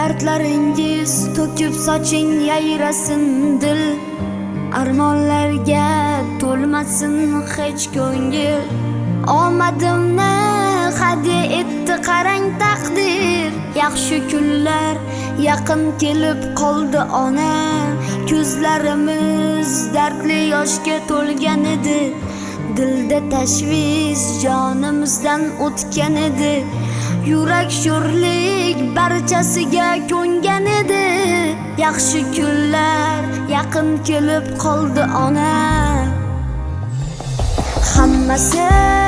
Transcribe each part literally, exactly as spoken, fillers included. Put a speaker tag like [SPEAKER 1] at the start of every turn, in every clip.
[SPEAKER 1] dardlaringiz to'kib soching yayrasin dil, armonlarga to'lmasin hech ko'ngil. Omadimni hadya etdi qarang taqdir, yaxshi kunlar yaqin kelib qoldi ona. Ko'zlarimiz dardli yoshga to'lgan edi, dilda tashvish jonimizdan o'tgan edi. Yurak sho'rlik barchasiga ko'ngan edi, yaxshi kunlar yaqin kelib qoldi ona. Hammasi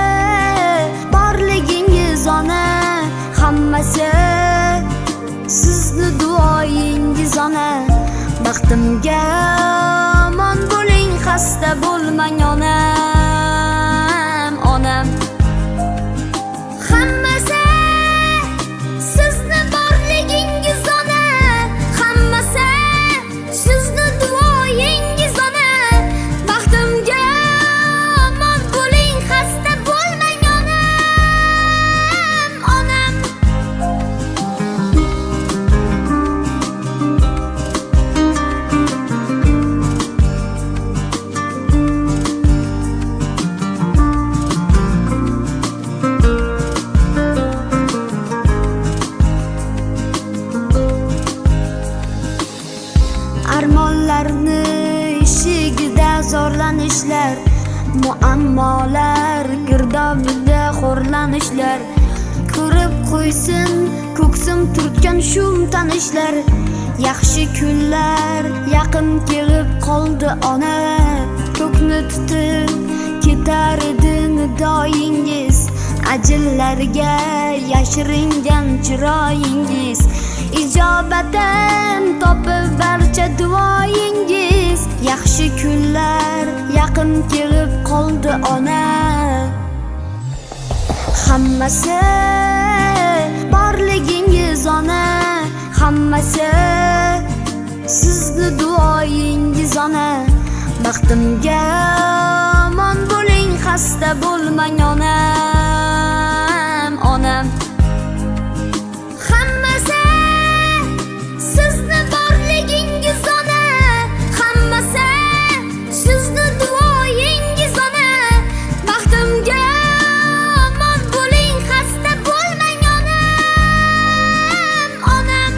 [SPEAKER 1] borligingiz ona, hammasi sizni duoyingiz ona. Baxtimga omon bo'ling, xasta bo'lmang onam, onam. Hammasi sizni borligingiz ona, hammasi sizni duoyingiz ona. Baxtimga omon bo'ling, xasta bo'lmang onam, onam. Armonlarni eshigida zorlanishlar, muammolar girdobida xo'rlanishlar. Ko'rib qo'ysin ko'ksim turtgan shum tanishlar, yaxshi kunlar yaqin kelib qoldi ona. Ko'kni tutib ketar edi nidoyingiz, ajillarga yashiringan chiroyingiz. Ijobatan topib barcha duoyingiz, yaxshi kunlar yaqin kelib qoldi ona. Hammasi borligingiz ona, hammasi sizni duoyingiz ona. Baxtimga omon bo'ling, xasta bo'lmang onam, onam. Hammasi sizni borligingiz ona, hammasi sizni duoyingiz ona. Baxtimga omon bo'ling, xasta bo'lmang onam, onam.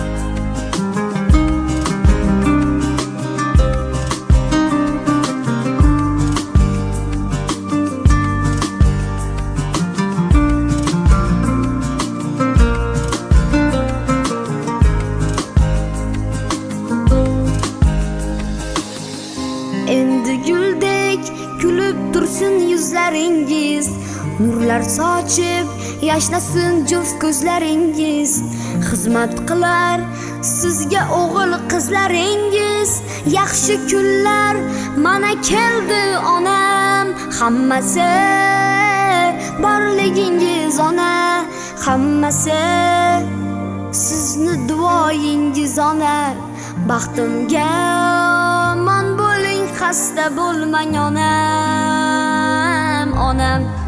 [SPEAKER 1] Endi guldek kulib tursin yuzlaringiz, nurlar sochib yashnasin juft ko'zlaringiz. Xizmat qilar sizga o'g'il qizlaringiz, yaxshi kunlar mana keldi onam. Hammasi borligingiz ona, hammasi sizni duoyingiz ona. Baxtimga omon bo'ling, xasta bo'lmang onam, onam.